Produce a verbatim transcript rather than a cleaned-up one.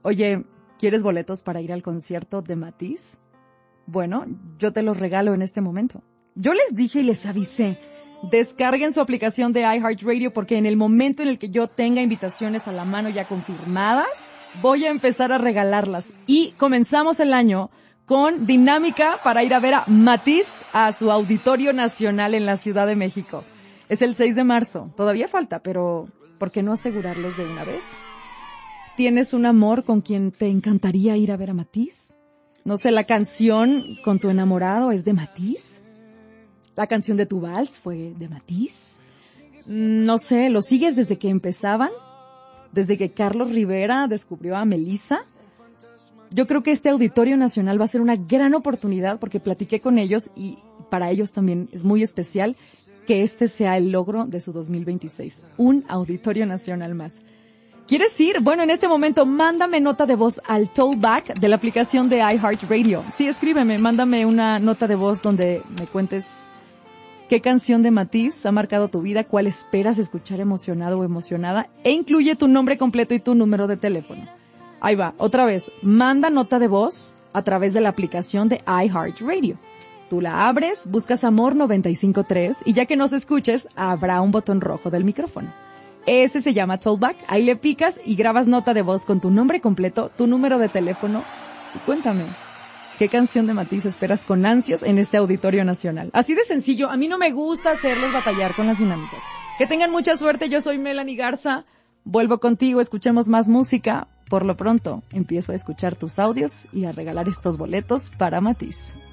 Oye, ¿quieres boletos para ir al concierto de Matiz? Bueno, yo te los regalo en este momento. Yo les dije y les avisé, descarguen su aplicación de iHeartRadio porque en el momento en el que yo tenga invitaciones a la mano ya confirmadas, voy a empezar a regalarlas. Y comenzamos el año con dinámica para ir a ver a Matiz a su Auditorio Nacional en la Ciudad de México. Es el seis de marzo. Todavía falta, pero ¿por qué no asegurarlos de una vez? ¿Tienes un amor con quien te encantaría ir a ver a Matiz? No sé, la canción con tu enamorado es de Matiz. La canción de tu vals fue de Matiz. No sé, ¿lo sigues desde que empezaban? ¿Desde que Carlos Rivera descubrió a Melissa? Yo creo que este Auditorio Nacional va a ser una gran oportunidad porque platiqué con ellos y para ellos también es muy especial que este sea el logro de su dos mil veintiséis. Un Auditorio Nacional más. ¿Quieres ir? Bueno, en este momento, mándame nota de voz al tollback de la aplicación de iHeartRadio. Sí, escríbeme, mándame una nota de voz donde me cuentes qué canción de Matiz ha marcado tu vida, cuál esperas escuchar emocionado o emocionada, e incluye tu nombre completo y tu número de teléfono. Ahí va, otra vez, manda nota de voz a través de la aplicación de iHeartRadio. Tú la abres, buscas Amor noventa y cinco punto tres y ya que nos escuches, habrá un botón rojo del micrófono. Ese se llama Tollback, ahí le picas y grabas nota de voz con tu nombre completo, tu número de teléfono y cuéntame, ¿qué canción de Matiz esperas con ansias en este Auditorio Nacional? Así de sencillo, a mí no me gusta hacerlos batallar con las dinámicas. Que tengan mucha suerte, yo soy Melanie Garza, vuelvo contigo, escuchemos más música. Por lo pronto, empiezo a escuchar tus audios y a regalar estos boletos para Matiz.